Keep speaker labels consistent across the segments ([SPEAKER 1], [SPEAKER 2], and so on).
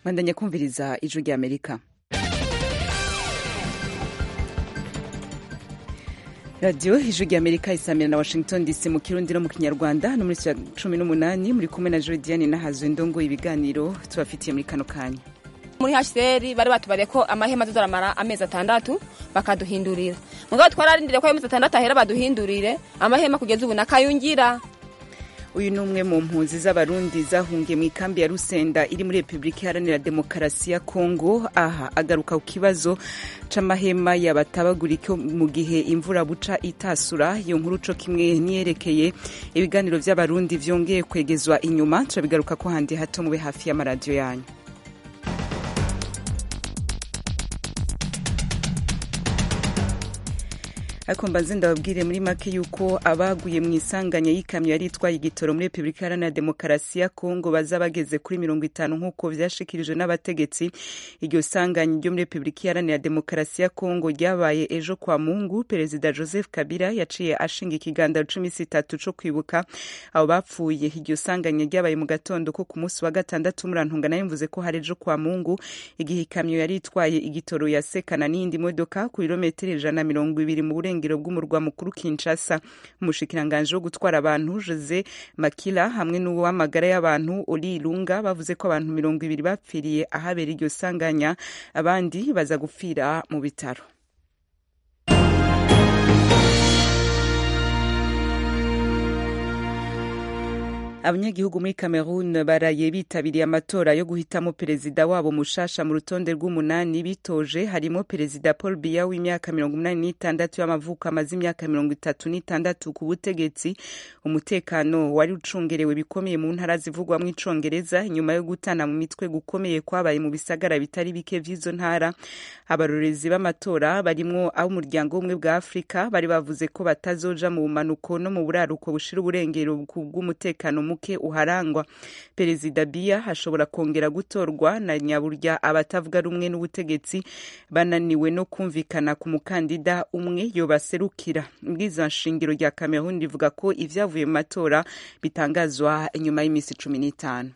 [SPEAKER 1] bandanya kumviriza ijwi rya Amerika. Radio ijwi rya Amerika isamira na Washington DC mu Kirundi no mu Kinyarwanda no muri 18 muri kumwe na Jodiane Nahazwe ndongo ibiganiro tubafitiye muri kano kanya.
[SPEAKER 2] Muri HCR bari batubariye ko amahema tuzaramara amezi 6 bakaduhindurira. Mugabo twararindiriye ko amezi 6 ahera baduhindurire amahema kugeza ubu nakayungira.
[SPEAKER 1] Uyu numwe mu mpunzi z'abarundi zahungiye mu ikambi ya Rusenda iri muri Republika Iharanira Demokarasi ya Kongo. Aha agaruka ku kibazo c'amahema y'abatabagurike mu gihe imvura buca itasura. Iyo nkuru co kimwe niyerekeye ibiganiro vy'abarundi vyongeye kwegezwa inyuma, turabigaruka ko handi hato mube hafi y'amaradiyo yanyu. Ariko mbanze ndababwire muri make yuko abaguye mu isanganya y'ikamyo yari itwaye igitoro muri Republika Iharanira Demokarasi ya Kongo baza bageze kuri 50 nk'uko vyashikirijwe n'abategetsi. Iryo sanganya ryo muri Republika Iharanira Demokarasi ya Kongo ryabaye ejo kwa Mungu. Perezida Joseph Kabila yaciye ashinga ikigandaro c'3 co kwibuka abo bapfuye. Iryo sanganya ryabaye mu gatondo ko ku munsi wa gatandatu murantunga nayo mvuze ko hari ejo kwa Mungu, igihe ikamyo yari itwaye igitoro yasekana n'indi modoka ku kilometero 120 mu ngiro bw'umurwa mukuru Kinshasa. Umushikiranganje wo gutwara abantu Jose Makila hamwe n'uwamagara y'abantu Oli Lunga bavuze ko abantu 200 bapfiriye ahabera iryo sanganya, abandi baza gupfira mu bitaro. Abanyagihugu muri Cameroon baraye bitabiriye amatora yo guhitamo perezida wabo mushasha. Mu rutonde rw'umunani bitoje harimo perezida Paul Biya w'imyaka 86 y'amavuko amaze imyaka 36 ku butegetsi. Umutekano wari ucungerewe bikomeye mu ntara zivugwamwo icongereza inyuma yo gutana mu mitwe gukomeye kwabaye mu bisagara bitari bike vy'izo ntara. Abarorezi b'amatora barimwo abo umuryango umwe bwa Afrika bari bavuze ko batazoja mu bumanuko no mu buraruko bushira uburengero bw'umutekano muke uharangwa. Perezida Biya hashobora kongera gutorwa na nyaburya abatavuga rumwe n'ubutegetsi bananiwe no kumvikana ku mukandida umwe yobaserukira. Mbwiza nshingiro rya Cameroon rivuga ko ivyavuye mu matora bitangazwa inyuma y'imisi 15.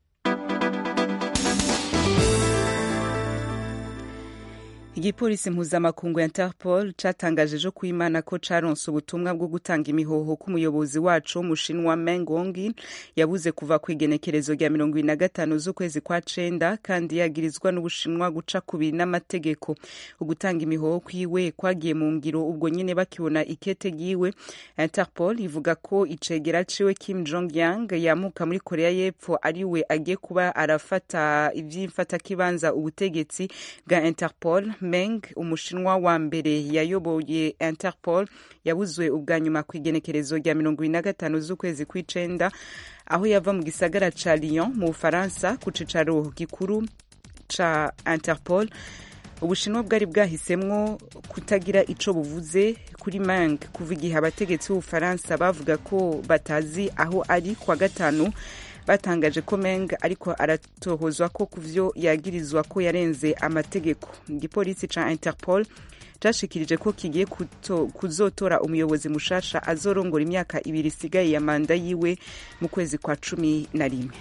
[SPEAKER 1] Igipolisi mpuzamakungu ya Interpol catangaje ejo kw'Imana ko caronse ubutumwa bwo gutanga imihoho ku muyobozi wacu Mushinwa Meng Wangjing yabuze kuva ku igenekerezo rya 25 z'ukwezi kwa 9 kandi yagirizwa n'Ubushinwa guca kubiri n'amategeko. Ugutanga imihoho kwiwe kwagiye mu ngiro ubwo nyene bakibona ikete giwe. Interpol ivuga ko icegera ciwe Kim Jong Yang yamuka muri Korea y'Epfo ari we agiye kuba arafata ivy'imfata kibanza ubutegetsi bwa Interpol. Meng, umushinwa wa mbere yayoboye Interpol, yabuzwe ubwa nyuma ku igenekerezo rya 25 z'ukwezi kw'icenda aho yava mu gisagara ca Lyon mu Bufaransa ku cicaro gikuru ca Interpol. Ubushinwa bwari bwahisemwo kutagira ico buvuze kuri Meng kuva igihe abategetsi b'Ubufaransa bavuga ko batazi aho ari kwa gatanu. Batangaje ko Meng ariko aratohozwa ko kuvyo yagirizwa ko yarenze amategeko. Igipolisi ca Interpol cashikirije ko kigiye kuzotora umuyobozi mushasha azorongora imyaka 2 isigaye ya manda yiwe mu kwezi kwa 11.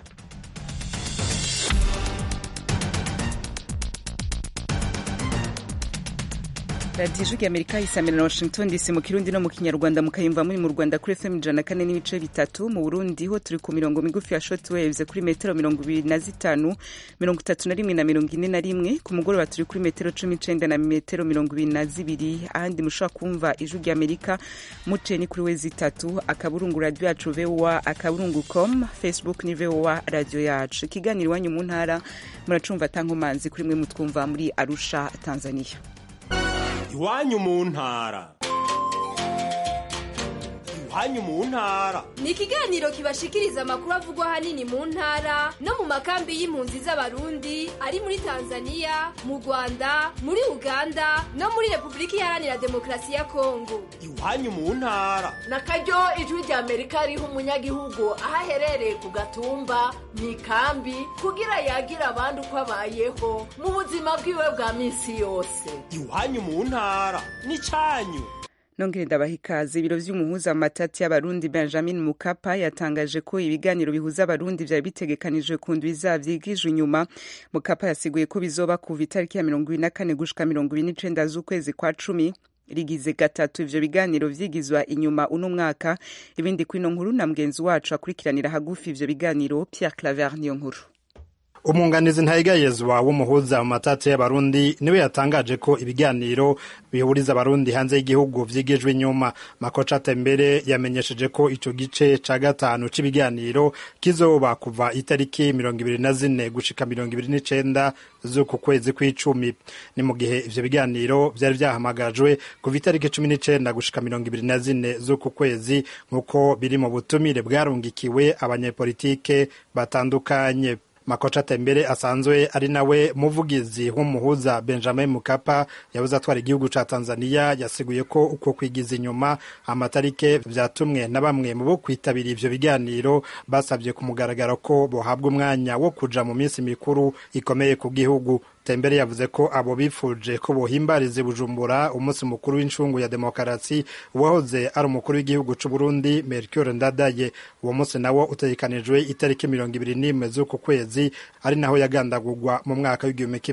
[SPEAKER 1] Radio Ijwi Amerika isamira na Washington DC mu Kirundi no mu Kinyarwanda mukayumva muri mu Rwanda kuri FM 104.3, mu Burundi ho turi ku mirongo migufi ya shortwaves kuri metero 25, 31 na 41, ku mugoroba turi kuri metero 19 na metero 22, ahandi mushobora kumva Ijwi Amerika muce ni kuri wezi 3 akaburungu radio yacu VOA akaburungu.com, Facebook ni VOA radio yacu. Ikiganiro wanyu mu ntara muracumva tankomanzi kuri mwe mutwumva muri Arusha, Tanzania.
[SPEAKER 3] Iwanyu mu ntara. Iwanyu mu ntara
[SPEAKER 4] ni ikiganiro kibashikiriza amakuru avugwa hanini mu ntara no mu makambi y'impunzi z'abarundi ari muri Tanzania, mu Rwanda, muri Uganda no muri Republika Iharanira Demokarasi ya Kongo.
[SPEAKER 3] Iwanyu mu ntara
[SPEAKER 5] nakaryo Ijwi rya Amerika riha umunyagihugu ahaherereye ku gatumba mu ikambi kugira yagira abandi uko abayeho mu buzima bwiwe bwa minsi yose.
[SPEAKER 3] Iwanyu mu ntara ni canyu.
[SPEAKER 1] nongere ndabahikaze. Ibiro vy'umuhuza matati y'abarundi Benjamin Mkapa yatangaje ko ibiganiro bihuza abarundi vyari bitegekanijwe ku ndwi vyigijwe inyuma. Mkapa yasiguye ko bizoba kuva itariki ya 24 gushika 29 z'ukwezi kwa 10 rigize gatatu ivyo biganiro vyigizwa inyuma uno mwaka. Ibindi kwino nkuru na mgenzi wacu akurikiranira hagufi ivyo biganiro Pierre Claver niyo nkuru.
[SPEAKER 6] Umunganizi ntayigayezwa w'umuhuza mu matati y'abarundi niwe yatangaje ko ibiganiro bihuriza abarundi hanze y'igihugu vyigijwe inyuma. Makocha Tembere yamenyesheje ko ico gice ca gatanu c'ibiganiro kizoba kuva itariki 24 gushika 29 z'uku kwezi kw'icumi. Ni mu gihe ivyo biganiro vyari vyahamagajwe kuva itariki 19 gushika 24 z'uku kwezi nk'uko biri mu butumire bwarungikiwe abanyepolitike batandukanye. Makocha Tembere asanzwe ari nawe muvugizi w'umuhuza Benjamin Mkapa yavuze atwara igihugu ca Tanzania yasiguye ko uko kwigiza inyuma amatarike vyatumwe na bamwe mu bo kwitabira ivyo biganiro basabye ku mugaragaro ko bohabwa umwanya wo kuja mu minsi mikuru ikomeye ku gihugu. Tembere yavuze ko abo bifuje ko bohimbariza Bujumbura umunsi mukuru w'incungu ya demokarasi wahoze ari umukuru w'igihugu c'u Burundi Melchior Ndadaye. Uwo munsi nawo utegekanijwe itariki 21 z'uku kwezi ari naho yagandagurwa mu mwaka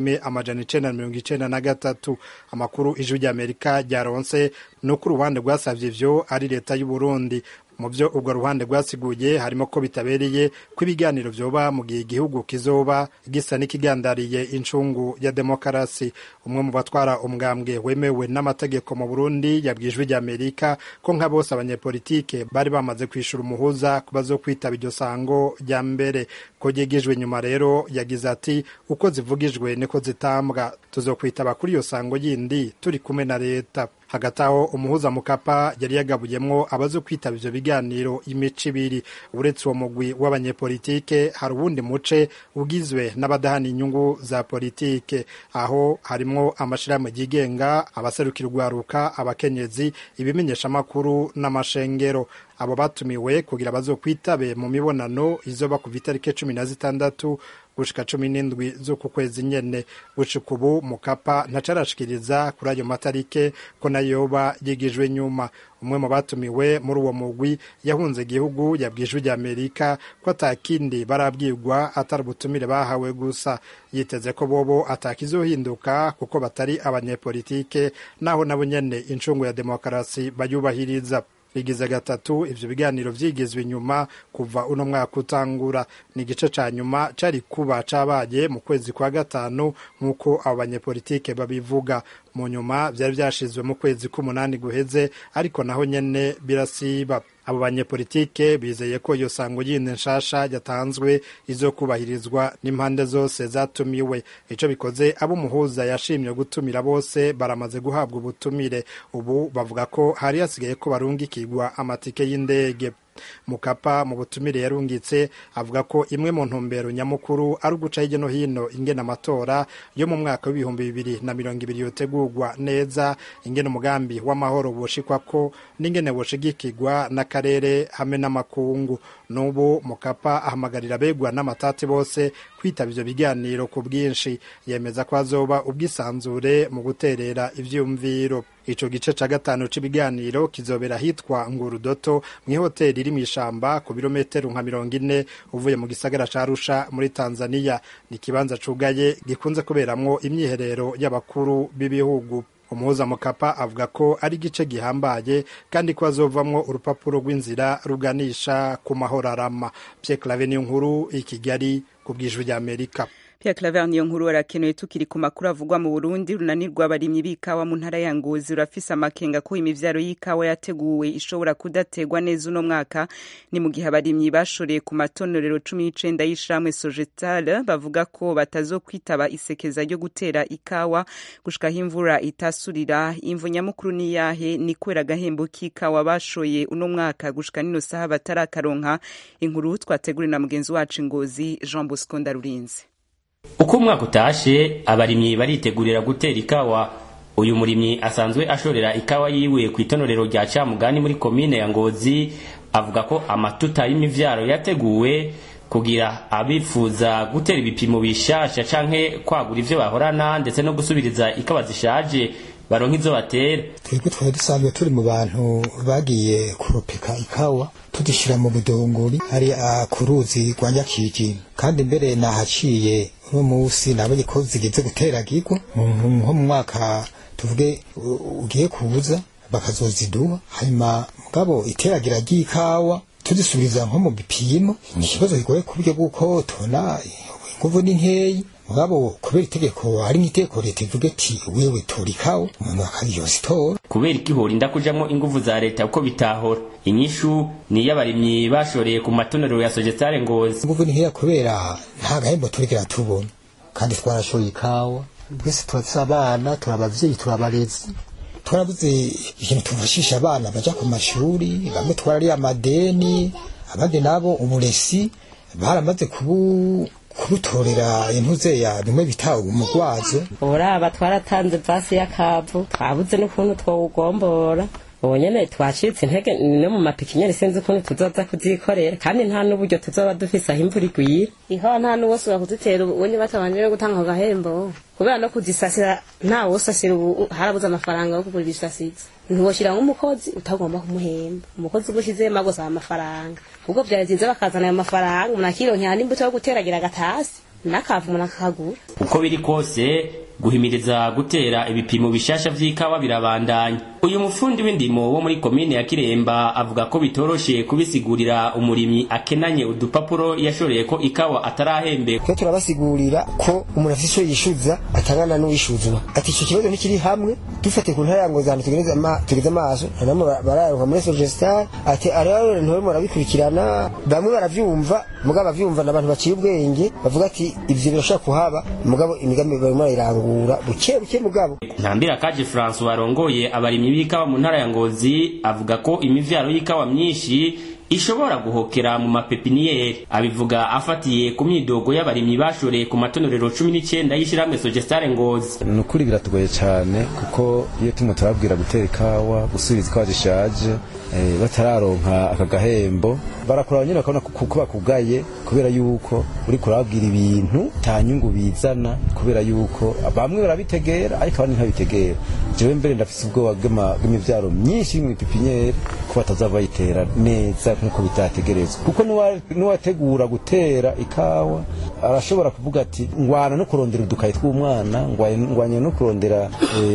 [SPEAKER 6] w'1993. Amakuru ijwi ry'Amerika ryaronse nuko uruhande rwasavye ivyo ari leta y'u Burundi. Mu byo ubwo ruhande rwasiguye harimo ko bitabereye ko ibiganiro vyoba mu gihe igihugu kizoba gisa n'ikigandariye incungu ya demokarasi. Umwe mu batwara umugambwe wemewe n'amategeko mu Burundi yabwijwe ry'Amerika ko nka bose abanyepolitike bari bamaze kwishura umuhuza kubazo kwitaba iryo sango rya mbere. Ko yegejwe nyuma rero yagize ati uko zivugijwe niko zitambwa, tuzokwitaba kuri iyo sango yindi turi kumwe na leta. Hagati aho umuhuza Mkapa yari yagabuyemwo abazo kwitaba ivyo biganiro imico ibiri. Uretse uwo mugwi w'abanyepolitike hari uwundi muce ugizwe n'abadahana inyungu za politike, aho harimwo amashirahamwe yigenga, abaserukira urwaruka, abakenyezi, ibimenyeshamakuru n'amashengero. Abo batumiwe kugira bazokwitabe mu mibonano izoba kuva itariki 16 gushika 17 z'uku kwezi nyene. Gushika ubu Mkapa ntacarashikiriza kuri ayo matarike ko nayoba yigijwe nyuma. Umwe mu batumiwe muri uwo mugwi yahunze igihugu yabwijwe ry'Amerika ko atakindi barabwirwa atari ubutumire bahawe gusa. Yiteze ko bobo atakizohinduka kuko batari abanyepolitike naho nabo nyene incungu ya demokarasi bayubahiriza. Bigize gatatu ivyo biganiro vyigizwe inyuma kuva uno mwaka utangura. Ni igice ca nyuma cari kuba cabaye mu kwezi kwa gatanu nk'uko abo banyepolitike babivuga. Mu nyuma vyari vyashizwe mu kwezi k'umunani guheze, ariko naho nyene birasiba. Abo banyepolitike bizeye ko iyo sango yindi nshasha yatanzwe izokubahirizwa n'impande zose zatumiwe. Ico bikoze abo muhuza yashimye gutumira bose baramaze guhabwa ubutumire. Ubu bavuga ko hari hasigaye ko barungikirwa amatike y'indege. Mkapa mu butumire yarungitse avuga ko imwe mu ntumbero nyamukuru ari uguca hirya no hino ingene amatora yo mu mwaka w'2020 yotegurwa neza, ingene umugambi w'amahoro woshikwako n'ingene woshigikirwa n'akarere hamwe n'amakungu. N'ubu Mkapa ahamagarira begwa n'amatati bose kwitaba ivyo biganiro ku bwinshi. Yemeza ko azoba ubwisanzure mu guterera ivyumviro. Ico gice ca gatanu c'ibiganiro kizobera hitwa Ngurudoto mw'ihoteli iri mw'ishamba ku birometero nka 40 uvuye mu gisagara ca Arusha muri Tanzania. Ni kibanza cugaye gikunze kuberamwo imyiherero y'abakuru b'ibihugu. Umuhuza Mkapa avuga ko ari gice gihambaye kandi ko azovamwo urupapuro rw'inzira ruganisha ku mahoro arama. Pierre Claver niyo nkuru i Kigali ku bw'ijwi ry'Amerika.
[SPEAKER 1] Pierre Claver niyo nkuru arakenewe. Tukiri ku makuru avugwa mu Burundi, runanirwa abarimyi b'ikawa mu ntara ya Ngozi urafise amakenga ko imivyaro y'ikawa yateguwe ishobora kudategwa neza uno mwaka. Ni mu gihe abarimyi bashoreye ku matonorero 19 y'ishamwe Sojetal bavuga ko batazokwitaba isekeza ryo gutera ikawa gushika imvura itasurira. Imvo nyamukuru ni yahe? Ni kwera gahembo k'ikawa bashoye uno mwaka gushika nino saha batarakaronka. Inkuru twateguriwe na mugenzi wacu Ngozi Jean Bosco Ndarurinze.
[SPEAKER 7] Uko umwaka utashe abarimyi baritegurira gutera ikawa. Uyu murimyi asanzwe ashorera ikawa yiwe ku itonorero rya Camugani muri komine ya Ngozi avuga ko amatuta y'imivyaro yateguwe kugira abifuza gutera ibipimo bishasha canke kwagura ivyo bahorana ndetse no gusubiriza ikawa zishaje baronka izo batera.
[SPEAKER 8] Twebwe twari dusanzwe turi mu bantu bagiye kuropeka ikawa tudishira mu budongori hari ku ruzi rwa Nyakijima, kandi mbere nahaciye uno munsi nabonye ko zigeze guteragirwa nko mu mwaka tuvuge ugiye kubuza bakazoziduha, hanyuma mugabo iteragira ry'ikawa tudisubiriza nko mu bipimo ni ikibazo kigoye ku buryo bw'uko tubona inguvu ni nkeyi. Mugabo kubera itegeko hari nk'iteko leta ivuga ati wewe tora ikawa umuntu akayositora.
[SPEAKER 7] Kubera ikihorinda kujamwo inguvu za leta uko bitahora, inyishu ni y'abarimyi bashoreye ku matonero ya Sogestare Ngozi.
[SPEAKER 8] Inguvu ni nkeya kubera nta gahembo turigera tubona, kandi twarashoye ikawa twese turafise abana, turabavyeyi, turabarezi, turabuze ikintu tufashisha abana baja ku mashuri, bamwe twarari amadeni, abandi nabo uburesi baramaze kubutorera intuze ya bimwe bitawe umugwazo.
[SPEAKER 9] Uraba twaratanze vasi y'akavu, twabuze n'ukuntu twawugombora. Nyene twacitse intege no mu mapikinyeri sinzi ukuntu tuzoza kuzikorera, kandi nta n'uburyo tuzoba dufise aho imvura igwira.
[SPEAKER 2] Iho nta n'uwosubira kuzitera ubundi batabanje no gutanga agahembo, kubera no kuzisasira nta wosasira harabuze amafaranga yo kugura ibisasiza. Ntiwoshira nk'umukozi utagomba kumuhemba, umukozi ubushize magosaba amafaranga, ubwo byazize bakazana ayo mafaranga umuntu akironkera n'imbuto yo guteragira gatasi n'akavu umuntu akakagura.
[SPEAKER 7] Uko biri kose guhimiriza gutera ibipimo bishasha vy'ikawa birabandanya. Uyu mufundi w'indimo wo muri komine ya Kiremba avuga ko bitoroshe kubisigurira umurimyi akenanye udupapuro yashoreye ko ikawa atarahembe.
[SPEAKER 8] Twe turabasigurira ko umuntu afise yishuza atangana n'uwishuzwa, ati ico kibazo ntikiri hamwe, dufate ku ntara ngo zanu tugeze amaso namwe bararuka muri Sogestare, ati ariyo ntore murabikurikirana, bamwe baravyumva mugabo bavyumva n'abantu baciye ubwenge bavuga ati ivyo birashaka kuhaba, mugabo imigambi barimo irangura buke mugabo.
[SPEAKER 7] Ntambira Kaje François warongoye abarimyi b'ikawa mu ntara ya Ngozi avuga ko imivyaro y'ikawa myinshi ishobora guhokera mu mapepiniyeri. Abivuga afatiye ku myidogo y'abarimyi bashoreye ku matonorero 19 y'ishiramwe Sogestare Ngozi.
[SPEAKER 10] Nukuri biratugoye cyane kuko iyo tumwe turabwira gutera ikawa, gusubiza ikawa zishaje batararonka akagahembo barakora nyine bakabona kuko bakugaye, kubera yuko uri kurabwira ibintu tanyungu bizana, kubera yuko bamwe barabitegera ariko abandi ntabitegera. Jewe mbere ndafise ubwoba bw'imivyaro myinshi mu pipinyeri ko batazava yitera neza nkuko bitategerezwa, kuko nuwategura gutera ikawa arashobora kuvuga ati ngwana no kurondera udukayi tw'umwana, ngwanye no kurondera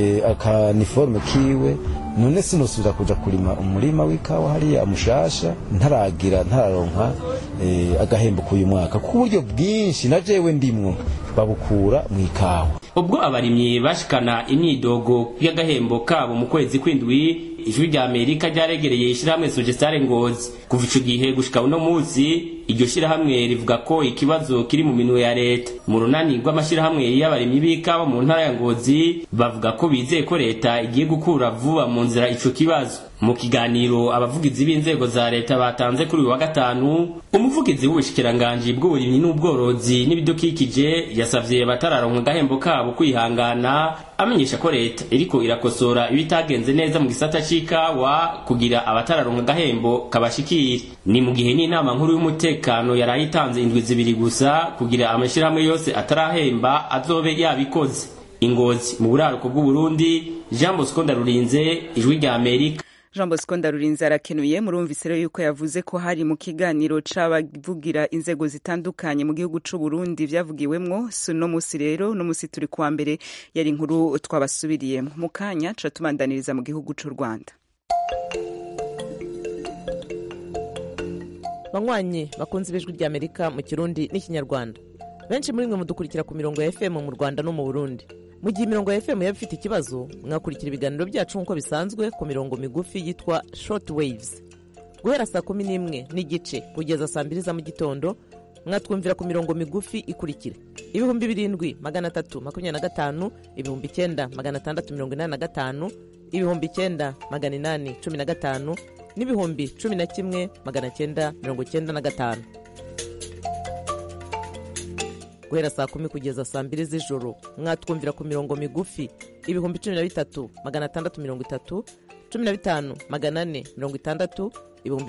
[SPEAKER 10] akaniforme kiwe, none sinosubira kuja kurima umurima w'ikawa hariya mushasha ntararonka agahembo k'uyu mwaka, ku buryo bwinshi na jewe ndimwo babukura mu ikawa.
[SPEAKER 7] Ubwo abarimyi bashikana imyidogo y'agahembo kabo mu kwezi kw'indwi, Ijwi rya Amerika ryaregereye ishiramwe Sogestare Ngozi. Kuva ico gihe gushika uno munsi iryo shirahamwe rivuga ko ikibazo kiri mu minwe ya leta. Mu runani rw'amashirahamwe y'abarimyi b'ikawa mu ntara ya Ngozi bavuga ko bizeye ko leta igiye gukura vuba mu nzira ico kibazo. Mu kiganiro abavugizi b'inzego za leta batanze kuri uyu wa gatanu, umuvugizi w'ubushikiranganji bw'uburimyi n'ubworozi n'ibidukikije yasavye batararonka agahembo kabo kwihangana, amenyesha ko leta iriko irakosora ibitagenze neza mu gisata c'ikawa kugira abatararonka agahembo kabashikire. Ni mu gihe n'inama nkuru y'umutekano yarayitanze indwi zibiri gusa kugira amashirahamwe yose atarahemba azobe yabikoze. Ingozi mu buraruko bw'u Burundi, Jean Bosco Ndarurinze, Ijwi rya Amerika.
[SPEAKER 1] Jean Bosco Ndarurinze arakenuye. Murumvise rero yuko yavuze ko hari mu kiganiro c'abavugira inzego zitandukanye mu gihugu c'u Burundi vyavugiwemwo no musi rero no musi turi kwa mbere yari inkuru twabasubiriyemo. Mu kanya turatubandaniriza mu gihugu c'u Rwanda.
[SPEAKER 11] Banywanyi bakunze ibijwi rya Amerika mu Kirundi n'Ikinyarwanda, benshi muri mwe mudukurikira ku mirongo ya FM mu Rwanda no mu Burundi. Mu gihe imirongo ya FM yaba ifite ikibazo, mwakurikira ibiganiro byacu nk'uko bisanzwe ku mirongo migufi yitwa short waves. Guhera saa 11 n'igice kugeza saa 2 za mu gitondo, mwatwumvira ku mirongo migufi ikurikira: 2325, 9685, 9815, n'ibihumbi 11,995. Guhera saa 10 kugeza saa 2 z'ijoro mwatwumvira ku mirongo migufi 13,630, 15,460, ibihumbi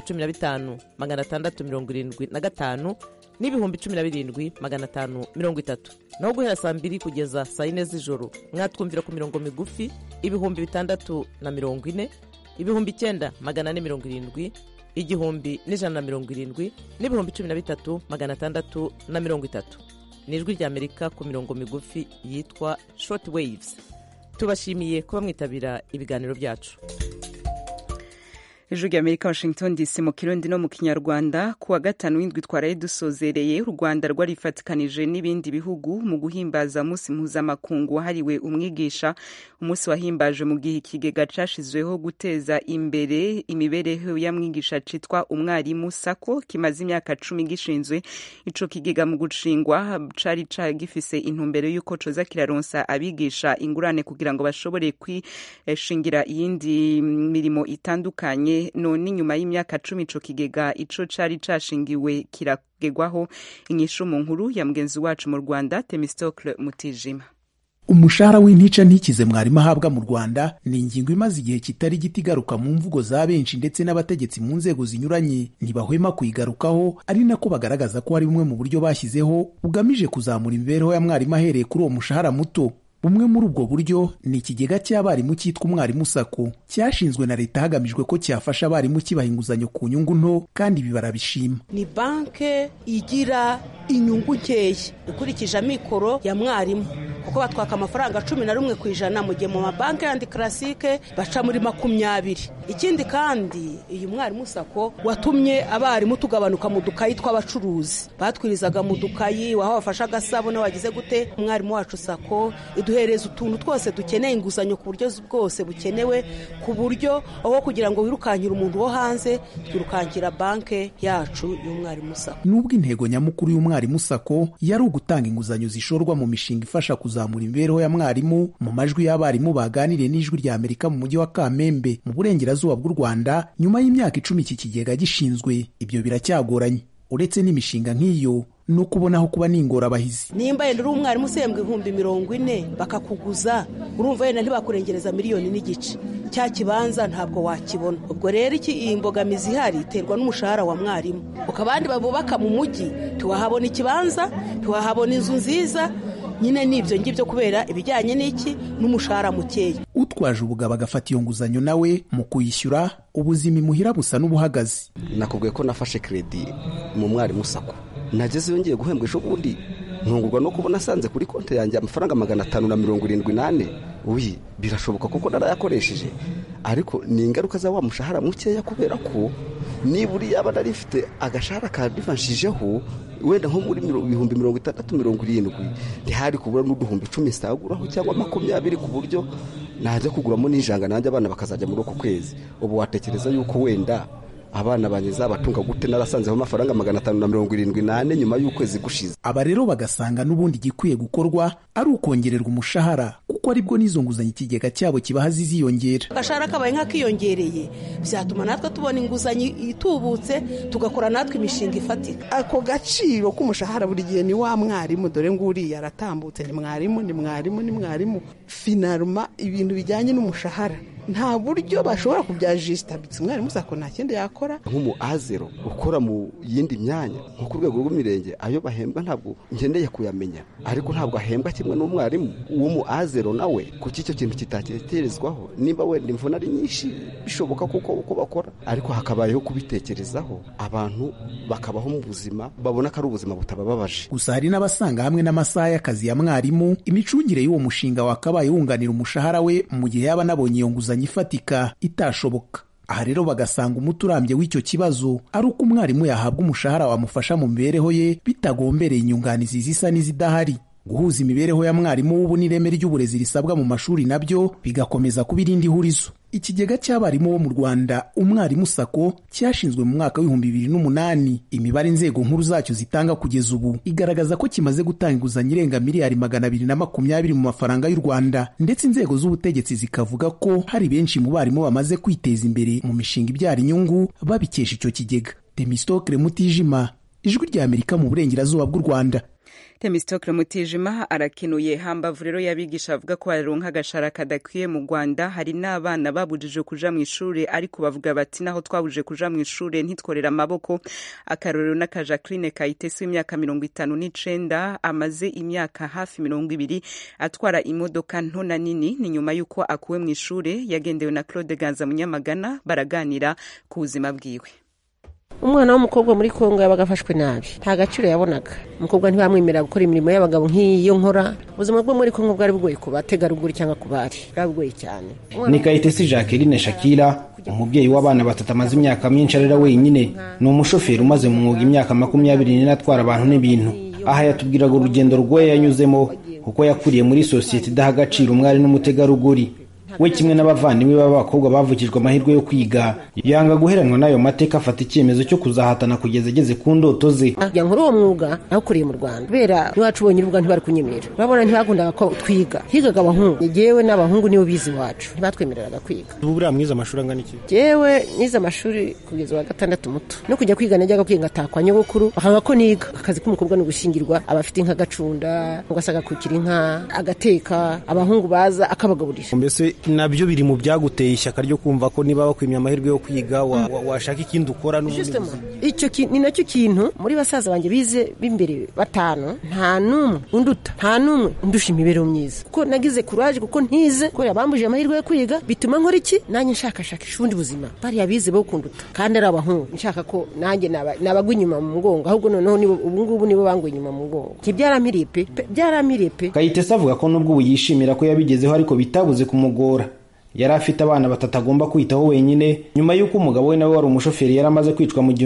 [SPEAKER 11] 15,675 n'ibihumbi 17,530. naho guhera saa 2 kugeza saa 4 z'ijoro mwatwumvira ku mirongo migufi ibihumbi 640, ibihumbi 9,470, igihumbi 170 n'ibihumbi 13,630. ni ijwi ry'Amerika ku mirongo migufi yitwa short waves. tubashimiye kuba mwitabira ibiganiro byacu.
[SPEAKER 1] Ijwi ry'Amerika, Washington DC, mu Kirundi no mu Kinyarwanda. Kuwa gatanu w'indwi twaraye dusozereye, u Rwanda rwarifatikanije n'ibindi bihugu mu guhimbaza umunsi mpuzamakungu wahariwe umwigisha. Umunsi wahimbaje mu gihe ikigega cashizweho guteza imbere imibereho ya mwigisha citwa umwarimu SACCO kimaze imyaka 10 gishinzwe. Ico kigega mu gushingwa cari gifise intumbero y'uko coza kiraronsa abigisha ingurane kugira ngo bashobore kwishingira iyindi mirimo itandukanye. None nyuma y'imyaka 10 ico kigega ico cari cashingiwe kiragegwaho inyishu mu nkuru ya mugenzi wacu mu Rwanda Themistocle Mutijima.
[SPEAKER 12] Umushahara w'intica ntikize mwarimu ahabwa mu Rwanda ni ingingo imaze igihe kitari gitigaruka mu mvugo za benshi ndetse n'abategetsi mu nzego zinyuranye ntibahwema kuyigarukaho, ari nako bagaragaza ko ari bumwe mu buryo bashyizeho bugamije kuzamura imibereho ya mwarimu ahereye kuri uwo mushahara muto. Bumwe muri ubwo buryo ni ikigega cy'abarimu cyitwa umwarimu SACCO cyashinzwe na leta hagamijwe ko cyafasha abarimu kibaha inguzanyo ku nyungu nto kandi bibarabishima.
[SPEAKER 13] Ni banke igira inyungu nkeya ikurikije amikoro ya mwarimu, kuko batwaka amafaranga 11% mu gihe mu mabanke yandi classique baca muri 20. Ikindi kandi uyu mwarimu SACCO watumye abarimu tugabanuka mu dukayi tw'abacuruzi batwirizaga mu dukayi, waho bafasha gasabone wagize gute. Umwarimu wacu SACCO iduhereza utuntu twose dukeneye inguzanyo ku buryo bwose bukenewe, ku buryo aho kugira ngo wirukankire umuntu wo hanze twirukankira banke yacu y'umwarimu SACCO.
[SPEAKER 12] Nubwo intego nyamukuru y'umwarimu SACCO yari ugutanga inguzanyo zishorwa mu mishinga ifasha kuzamura imibereho ya mwarimu, mu majwi y'abarimu baganiriye n'ijwi ry'Amerika mu mujyi wa Kamembe mu burengerazuba bw'u Rwanda, nyuma y'imyaka 10 iki kigega gishinzwe, ibyo biracyagoranye. Uretse n'imishinga nk'iyo no kubonaho kuba n'ingorabahizi.
[SPEAKER 13] Nimba yenda uri umwarimu usembwa 40,000 bakakuguza, urumva yenda ntibakurengereza 1.5 miliyoni. Cya kibanza ntabwo wakibona. Ubwo rero iki imbogamizi ihari iterwa n'umushahara wa mwarimu. Ukabandi babubaka mu mujyi tuwahabona ikibanza, tuwahabona inzu nziza, nyine nibyo ngibyo kubera ibijyanye n'iki n'umushahara mukeya.
[SPEAKER 12] Utwaje ubugaba agafata iyo nguzanyo nawe mu kuyishyura ubuzima imuhira busa n'ubuhagazi.
[SPEAKER 14] Nakubwiye ko nafashe credit mu mwarimu SACCO, nageze yongeye guhembwa ejo bundi ntungurwa no kubona sanze kuri konti yanjye amafaranga 578. Uyi birashoboka kuko narayakoresheje, ariko ni ingaruka za wa mushahara mukeya, kubera ko niburi yaba narifite agashahara kadivanshijeho wenda nko muri 60-70 ntihari kubura n'uduhumbi 10 saguraho cyangwa 20 ku buryo najya kuguramo n'ijanga nanjye abana bakazajya muri uko kwezi. Ubu watekereza yuko wenda abana banyeza batunga gute narasanzeho amafaranga 578 nyuma y'ukwezi gushize.
[SPEAKER 12] Aba rero bagasanga n'ubundi gikwiye gukorwa ari ukongererwa umushahara, kuko aribwo n'izo nguzanyo ikigega cyabo kibaha ziziyongera.
[SPEAKER 13] Agashahara kabaye nk'akiyongereye byatuma natwe tubona inguzanyo itubutse tugakora natwe imishinga ifatika.
[SPEAKER 15] Ako gaciro k'umushahara buri gihe ni wa mwarimu, dore nguri yaratambutse, ni mwarimu finalma ibintu bijyanye n'umushahara nta buryo bashobora kubyajistabitse. Umwarimu SACCO nta kindi yakora.
[SPEAKER 14] Nk'umu azero ukora mu yindi myanya nko ku rwego rw'imirenge, ayo bahembwa ntabwo ngendeye kuyamenya, ariko ntabwo ahembwa kimwe n'umwarimu w'umu azero nawe. Kuki icyo kintu kitatekerezwaho? Nimba wenda imvuna ari nyinshi bishoboka kuko uko bakora, ariko hakabayeho kubitekerezaho, abantu bakabaho mu buzima babona ko ari ubuzima butabababaje.
[SPEAKER 12] Gusa hari n'abasanga hamwe n'amasaha y'akazi ya mwarimu imicungire y'uwo mushinga wakabaye wunganira umushahara we mu gihe yaba nabonye iyo nguzanyo ifatika itashoboka. Aha rero bagasanga umuti urambye w'icyo kibazo ari uko umwarimu yahabwa umushahara wamufasha mu mibereho ye bitagombereye inyunganizi zisa n'izidahari. Guhuza imibereho ya mwarimu w'ubu n'ireme ry'uburezi risabwa mu mashuri nabyo bigakomeza kuba irindi hurizo. Ikigega cy'abarimu bo mu Rwanda umwarimu SACCO cyashinzwe mu mwaka w'2008. Imibare inzego nkuru zacyo zitanga kugeza ubu igaragaza ko kimaze gutanga inguzanyo irenga miliyari 220 mu mafaranga y'u Rwanda, ndetse inzego z'ubutegetsi zikavuga ko hari benshi mu barimu bamaze kwiteza imbere mu mishinga ibyara inyungu babikesha icyo kigega. Themistocle Mutijima, ijwi ry'Amerika mu burengerazuba bw'u Rwanda.
[SPEAKER 1] Temistokle Mutijima arakenuye. Hambavu rero yabigisha avuga ko baronka agashara kadakwiye mu Rwanda. Hari n'abana babujije kuja mu ishure ariko bavuga bati naho twabujije kuja mu ishure ntitworera amaboko. Akarorero n'aka Jacqueline Kayitesi w'imyaka 59 amaze imyaka hafi 20 atwara imodoka nto na nini. Ni nyuma yuko akuwe mu ishure yagendewe na Claude Ganza Munyamagana baraganira ku buzima bwiwe.
[SPEAKER 16] Umwana w'umukobwa muri Kongo yabagafashwe nabi, nta gaciro yabonaga. Umukobwa ntibamwemera gukora imirimo y'abagabo nk'iyo nkora. Ubuzima bwo muri Kongo bwari bugoye ku bategarugori cyangwa ku bari, bwari bugoye cyane.
[SPEAKER 17] Ni Kayitesi Jacqueline Shakira, umubyeyi w'abana batatu amaze imyaka myinshi arera wenyine. Ni umushoferi umaze mu mwuga imyaka 24 atwara abantu n'ibintu. Aha yatubwiraga urugendo rwe yanyuzemo kuko yakuriye muri sosiyete idaha agaciro umwari n'umutegarugori. We kimwe n'abavandimwe b'abakobwa bavukijwe amahirwe yo kwiga, yanga guheranwa n'ayo mateka afata icyemezo cyo kuzahatana kugeza ageze ku ndoto ze.
[SPEAKER 16] Yankora uwo mwuga nawukuriye mu Rwanda kubera iwacu bonye urubuga ntibari kunyemerera. Babona ntibakundaga ko twiga, higaga abahungu. Jewe n'abahungu nibo bizi iwacu ntibatwemereraga kwiga.
[SPEAKER 17] Ubu buriya mwize amashuri angana iki?
[SPEAKER 16] Jewe nize amashuri kugeza wa 6 muto, no kujya kwiga najyaga kwiga atakwa nyogokuru bakanga ko niga. Akazi k'umukobwa no gushingirwa abafite inka gacunda ugasaga kukira inka agateka, abahungu baza akabagaburira.
[SPEAKER 17] Mbese nabyo biri mu byaguteye ishyaka ryo kumva ko niba bakwimya amahirwe yo kwiga washaka ikindi ukora
[SPEAKER 16] icyo ni nacyo kintu muri basaza banjye bize b'imbere 5 nta numwe unduta, nta numwe undusha imibereho myiza kuko nagize courage kuko ntize ko yabambuje amahirwe yo kwiga bituma nkora iki nanjye nshakashaka ishundi buzima bari yabize bo kunduta kandi ari abahungu nshaka ko nanjye nabagwa inyuma mu mugongo ahubwo noneho nibo ubungubu nibo bangwa inyuma mu mugongo byarampiriye pe.
[SPEAKER 17] Kayitesi avuga ko nubwo yishimira ko yabigezeho ariko bitabuze kumugora. Yari afite abana batatu agomba kwitaho wenyine nyuma y'uko umugabo we nawe wari umushoferi yaramaze kwicwa mu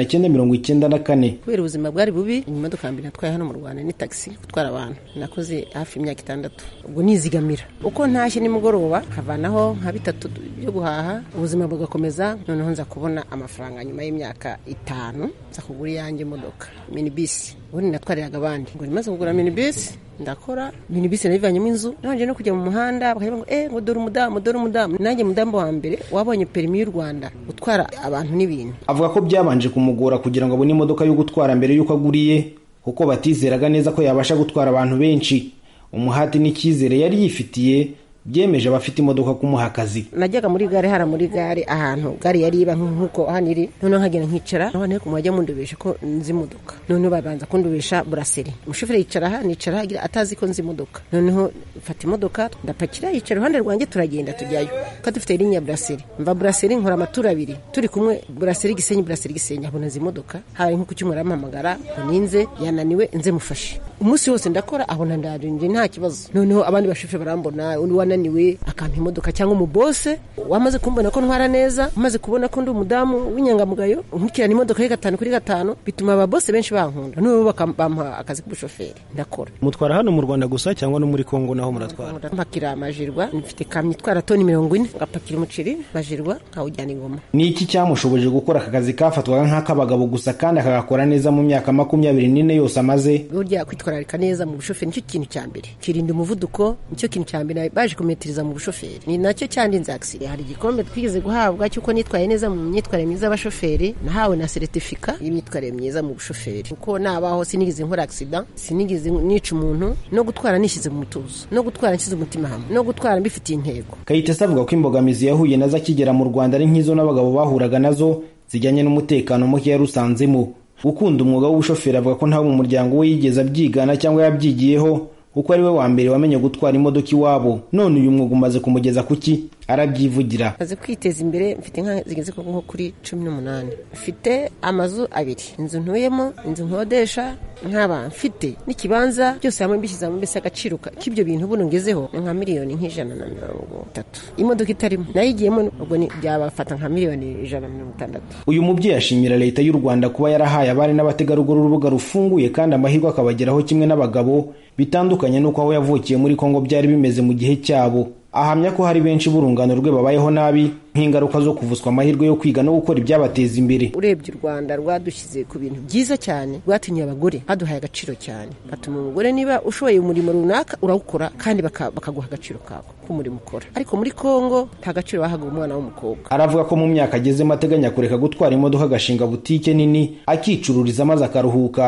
[SPEAKER 17] 1994.
[SPEAKER 16] Kubera ubuzima bwari bubi imodoka mbere natwaye hano mu Rwanda ni taxi gutwara abantu. Nakoze hafi imyaka 6 ubwo nizigamira uko ntashye nimugoroba havanaho nka 3 byo guhaha ubuzima bugakomeza. Noneho nza kubona amafaranga nyuma y'imyaka 5 nza kugura yanjye modoka minibus ubundi natwariraga abandi ngo nimaze kugura minibus ndakora minibus nayivanyemo inzu nanje no kujya mu muhanda bakavuga ngo ngo dore umudamu nanjye mudamu wa mbere wabonye permis y'u Rwanda gutwara abantu n'ibintu.
[SPEAKER 17] Avuga ko byabanje kumugora kugira ngo abone imodoka yo gutwara mbere y'uko aguriye kuko batizeraga neza ko yabasha gutwara abantu benshi. Umuhati n'icyizere yari yifitiye byemeje abafite imodoka kumuha akazi.
[SPEAKER 16] Najyaga muri gare ahantu gare yari iba nkuko haniri none nkagenda nkicara none ko mwajya mundubesha ko nzi imodoka none babanza kundubesha brasserie umushoferi yicara agira atazi ko nzi imodoka noneho mfata imodoka ndapakira yicara uruhande rwanjye turagenda tujyayo ko dufite linya brasserie mva brasserie nkora amatura 2 turi kumwe brasserie Gisenyi abona nzi imodoka hari nkuko cyumura amamagara ninze yananiwe nze mufashe umunsi wose ndakora abona ndarinje nta kibazo. Noneho abandi bashoferi barambona wananiwe akampa imodoka cyangwa umubose wamaze kumbona ko ntwara neza umaze kubona ko ndi umudamu w'inyangamugayo nkikirana imodoka y'gatanu kuri gatanu bituma ababose benshi bankunda n'ubu bakambampa akazi k'ubushoferi ndakora.
[SPEAKER 17] Mutwara hano mu Rwanda gusa cyangwa no muri Kongo naho muratwara?
[SPEAKER 16] Mpakira amajirwa mfite kamyo itwara toni 40 ngapakira umuceri majirwa nkawujyana ingoma.
[SPEAKER 17] Ni iki cyamushoboje gukora aka kazi kafatwaga nk'akabagabo gusa kandi akagakora neza mu myaka 24 yose amaze?
[SPEAKER 16] Burya kwitwararika neza mu bushoferi nicyo kintu cya mbere kirinda umuvuduko nicyo kintu cya mbere baje kumetiriza mu bushoferi ni nacyo cyandinze accident. Hari igikombe twigize guhabwa cyuko nitwaye neza mu myitwarire myiza y'abashoferi nahawe na certificate y'imyitwarire myiza mu bushoferi kuko nabaho sinigize nkora accident sinigize nica umuntu no gutwara nishize mu mutuzo no gutwara nshyize umutima hamwe no gutwara mbifitiye intego.
[SPEAKER 17] Kayitesi avuga ko imbogamizi yahuye nazo akigera mu Rwanda ari nk'izo n'abagabo bahuraga nazo zijyanye n'umutekano muke yarusanzemo. Gukunda umwuga w'ubushoferi avuga ko nta mu muryango we yigeze abyigana cyangwa yabyigiyeho kuko ari we wa mbere wamenye gutwara imodoka iwabo. None uyu mwuga umaze kumugeza kuki arabyivugira.
[SPEAKER 16] Maze kwiteza imbere mfite nka zigeze nko kuri 18. Mfite amazu 2 inzu ntuyemo inzu nkodesha nkaba mfite n'ikibanza byose hamwe mbishyize mu mbese agaciro k'ibyo bintu buno ngezeho nka miliyoni nk'J130. Imodoka itarimo nayigiyemo ubwo ni byabafata nka miliyoni J160.
[SPEAKER 17] Uyu mubyeyi ashimira leta y'u Rwanda kuba yarahaye abari n'abategarugori urubuga rufunguye kandi amahirwe akabageraho kimwe n'abagabo bitandukanye nuko aho yavukiye muri Kongo byari bimeze mu gihe cyabo. Ahamya ko hari benshi burungano rwe babayeho nabi nk'ingaruka zo kuvuswa amahirwe yo kwiga no gukora ibyabateza imbere.
[SPEAKER 16] Urebye u Rwanda rwadushyize ku bintu byiza cyane rwatinye abagore baduhaye agaciro cyane batuma umugore niba ushoboye umurimo runaka urawukora kandi bakaguha agaciro kawe k'umurimo ukora. Ariko muri Kongo nta gaciro bahaga umwana w'umukobwa.
[SPEAKER 17] Aravuga ko mu myaka agezemo ateganya kureka gutwara imodoka agashinga butike nini akicururiza maze akaruhuka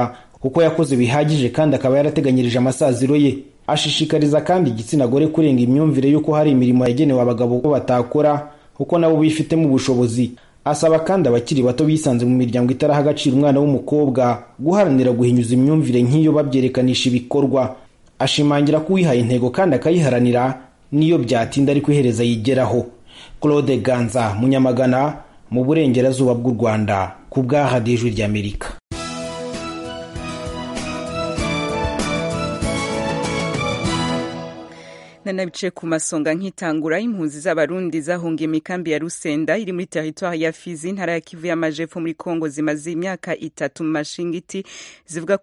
[SPEAKER 17] kuko yakoze bihagije kandi akaba yarateganyirije amasaziro ye. Ashishikariza kandi igitsina gore kurenga imyumvire y'uko hari imirimo yagenewe abagabo ko batakora kuko nabo bifitemo ubushobozi. Asaba kandi abakiri bato bisanze mu miryango itaraha agaciro umwana w'umukobwa guharanira guhinyuza imyumvire nk'iyo babyerekanisha ibikorwa. Ashimangira ko uwihaye intego kandi akayiharanira niyo byatinda ariko ihereza yigeraho. Claude Ganza, Munyamagana, mu burengerazuba bw'u Rwanda, ku bwa Radio Ijwi ry'Amerika.
[SPEAKER 1] Nanabice ku masonga nkitangura impunzi z'abarundi zahungiye imikambi ya Rusenda iri muri territoire ya Fizi ntara ya Kivu y'Amajepfo muri Kongo zimaze imyaka 3 mu mashingiti zivuga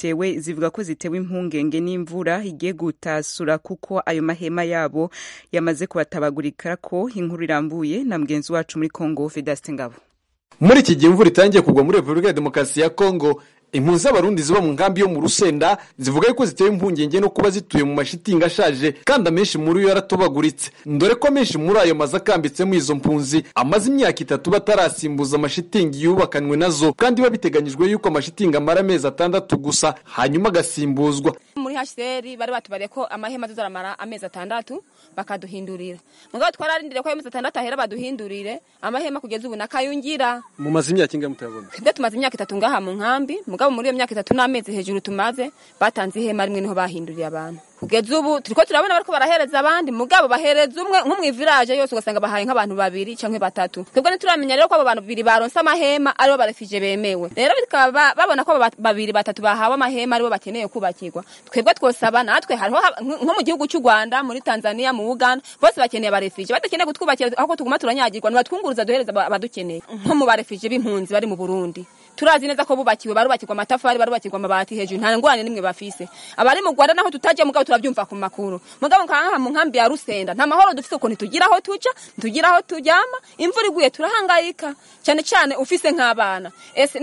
[SPEAKER 1] ko zitewe impungenge n'imvura igiye gutasura kuko ayo mahema yabo yamaze kubatabagurika. Ko inkuru irambuye na mugenzi wacu muri Kongo Vedaste Ngabo.
[SPEAKER 18] Muri iki gihe imvura itangiye kugwa muri Repubulika ya Demokarasi ya Kongo, impunzi z'abarundi ziba mu nkambi yo mu Rusenda zivuga ko zitewe impungenge no kuba zituye mu mashitingi ashaje kandi amenshi muri yo yaratobaguritse. Ndore ko amenshi muri ayo mazu akambitsemo izo mpunzi amaze imyaka 3 batarasimbuza amashitingi yubakanwe nazo, kandi babiteganyijwe yuko amashitingi amara amezi 6 gusa hanyuma agasimbuzwa.
[SPEAKER 19] Muri HCR bari batubariye ko amahema tuzaramara amezi 6 bakaduhindurira. Mugabo twararindire ko amezi 6 ahera baduhindurire amahema kugeza ubu nakayungira.
[SPEAKER 18] Mu mazi imyaka ingahe mutabona?
[SPEAKER 19] Tumaze imyaka 3 ngaha mu nkambi, mugabo muri iyo myaka 3 n'amezi hejuru tumaze batanze ihema rimwe niho bahinduriye abantu. Kugeza ubu turiko turabona bariko barahereza abandi, mugabo bahereza umwe nko mu village yose ugasanga bahaye nk'abantu 2 canke 3. Twebwe ntituramenya rero ko abo bantu 2 baronse amahema aribo barefije bemewe. Rero bikaba babona ko 2 3 bahawe amahema aribo bakeneye kubakirwa. Twebwe twosaba natwe hariho nko mu gihugu cy'u Rwanda, muri Tanzania, mu Uganda, bose bakeneye barefije. Badakeneye gutwubakira aho tuguma turanyagirwa nibatwunguruza duhereza abadukeneye. Nko mu barefije b'impunzi bari mu Burundi. Turazi neza ko bubakiwe barubakirwa amatafari, barubakirwa amabati hejuru, nta ngwane nimwe bafise. Abari mu Rwanda naho tutaje mugabo turabyumva ku makuru. Mugabo nkanka mu nkambi ya Rusenda nta mahoro dufite uko ntitugiraho tuja, ntugiraho tujyama, imvura iguye turahangayika. Cyane cyane ufise nk'abana. Ese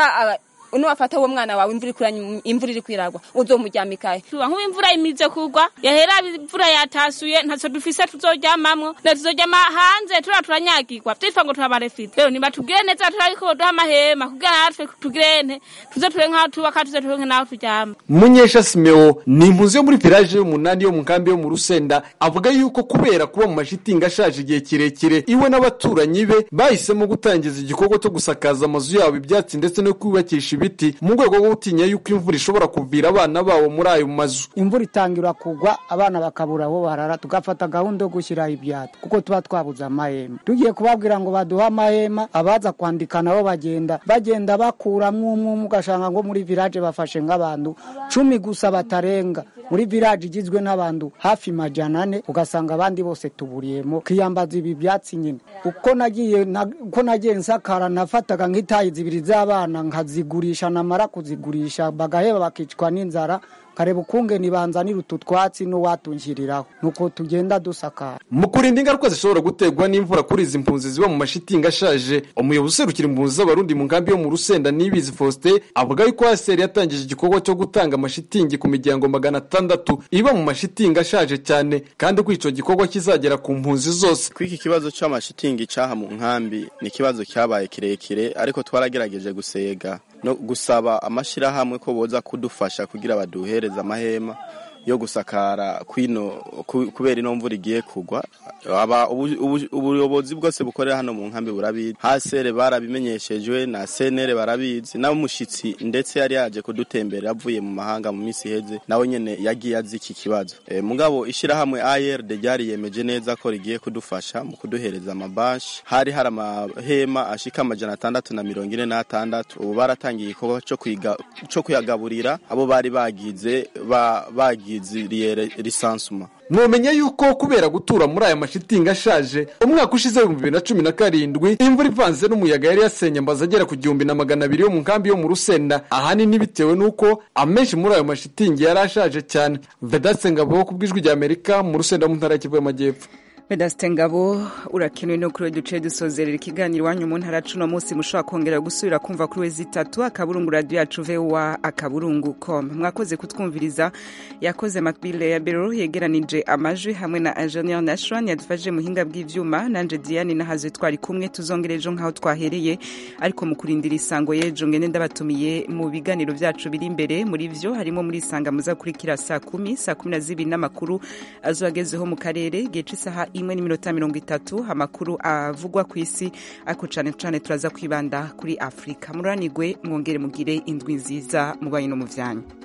[SPEAKER 19] niwafata uwo mwana wawe imvura iri kwiragwa uzomujyamikaye.
[SPEAKER 20] Nko imvura imize kugwa yahera imvura yatasuye ntazo dufise tuzoryamamwo na tuzojyama hanze turanyagirwa twitwa ngo turabarefite. Rero nibatubwire neza turariko duha amahema kugira natwe tugirene tuzoture nka tubaka tuzoture naho tujyama.
[SPEAKER 18] Munyesha Simeo ni impunzi yo muri village y'umunani yo mu nkambi yo mu Rusenda avuga yuko kubera kuba mu mashitingi ashaje igihe kirekire iwe n'abaturanyi be bahisemo gutangiza igikorwa cyo gusakaza amazu yabo ibyatsi ndetse no kubakisha ibiti mu rwego rwo gutinya yuko imvura ishobora kuvira abana bawo muri ayo mazu.
[SPEAKER 21] Imvura itangira kugwa abana bakabura aho barara, tugafata gahunda yo gushyiraho ibyatsi kuko tuba twabuze amahema. Tugiye kubabwira ngo baduha amahema, abaza kwandika nabo bagenda bakuramwo umwe ugashanga ngo muri village bafashe nk'abantu 10 gusa batarenga. Muri village igizwe n'abantu hafi 400 ugasanga abandi bose tuburiyemo kiyambaza ibi byatsi nyine. Uko nagiye nsakara nafataga nk'itayi 2 z'abana nkazigurisha, namara kuzigurisha bagaheba bakicwa n'inzara, kareba ukunge nibanzanira ututwatsi no watunjiriraho nuko tugenda dusakara.
[SPEAKER 18] Mu kurinda ingaruka zishobora gutegwa n'imvura kuri izi mpunzi ziba mu mashitingi ashaje, umuyobozi userukira impunzi z'abarundi mu nkambi yo mu Rusenda Nibizi Faustin avuga yuko ASR yatangije igikorwa cyo gutanga amashitingi ku miryango 600 iba mu mashitingi ashaje cyane, kandi ko ico gikorwa kizagera ku mpunzi zose.
[SPEAKER 22] Kwiki kibazo cy'amashitingi cyaha mu nkambi ni kibazo cyabaye kirekire, ariko twaragerageje gusega no gusaba amashirahamwe ko boza kudufasha kugira baduhereza amahema yo gusakara kwino kubera ino mvura igiye kugwa. Ubuyobozi bwose bukorera hano mu nkambi burabizi, hasere barabimenyeshejwe na senere barabizi, na umushitsi ndetse yari yaje kudutembera avuye mu mahanga mu misi heze nawe nyene yagiye azi iki kibazo. Mugabo ishirahamwe ARD ryari yemeje neza ko rigiye kudufasha mu kuduhereza amabashi. Hari amahema ashika 646. Ubu baratangiye igikorwa cyo kuyagaburira abo bari bagize lisansuma.
[SPEAKER 18] Mwomenya yuko kubera gutura muri aya mashitingi ashaje umwaka ushize 2017 imvura ivanze n'umuyaga yari yasenye ambaza agera ku 1200 yo mu nkambi yo mu Rusenda, ahanini bitewe nuko amenshi muri ayo mashitingi yari ashaje cyane. Vedaste Ngabo ku bw'Ijwi ry'Amerika mu Rusenda mu ntara y'Kivu y'Amajyepfo.
[SPEAKER 1] Vedaste Ngabo urakenewe no kuri duce dusozerera ikiganiro wanyu mu ntara cuno munsi mushobora kongera gusubira kumva kuri wezi 3 akaburungu radio yacu VOA akaburungu.com. Mwakoze kutwumviriza, yakoze Macbile ya Bero yegeranije amajwi hamwe na Engineer Nashwan yadufashije muhinga bw'ivyuma, nanje Diane nahaze twari kumwe tuzongerejo nkaho twahereye, ariko mu kurindira isango yejo ngene ndabatumiye mu biganiro vyacu biri imbere. Muri vyo harimo muri isanga muza kurikira saa 10 n'amakuru azoagezeho mu karere gice isaha 1:30 amakuru avugwa ku isi, ariko cane turaza kwibanda kuri Afrika. Muranigwe mwongere mugire indwi nziza mubaye no mu vyanyu.